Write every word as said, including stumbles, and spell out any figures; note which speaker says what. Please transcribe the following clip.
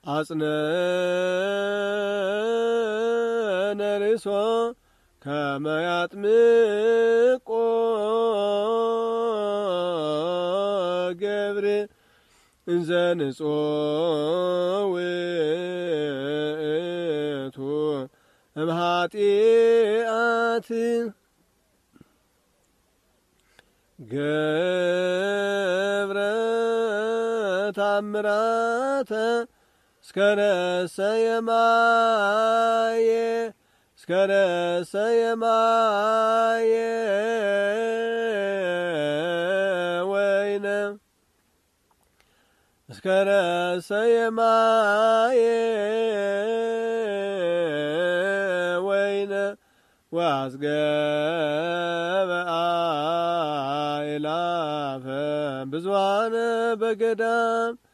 Speaker 1: አጽነነ ርእሶ ከመ ያጥምቆ ገብር እንዘ ንጹሕ ውእቱ እምኃጢአት ገብረ ተአምራተ እስከ ነሰየ ማየ እስከ ነሰየ ማየ ወይነ እስከ ነሰየ ማየ ወይነ ወአዝገበ አእላፈ ብዙኃነ በገዳም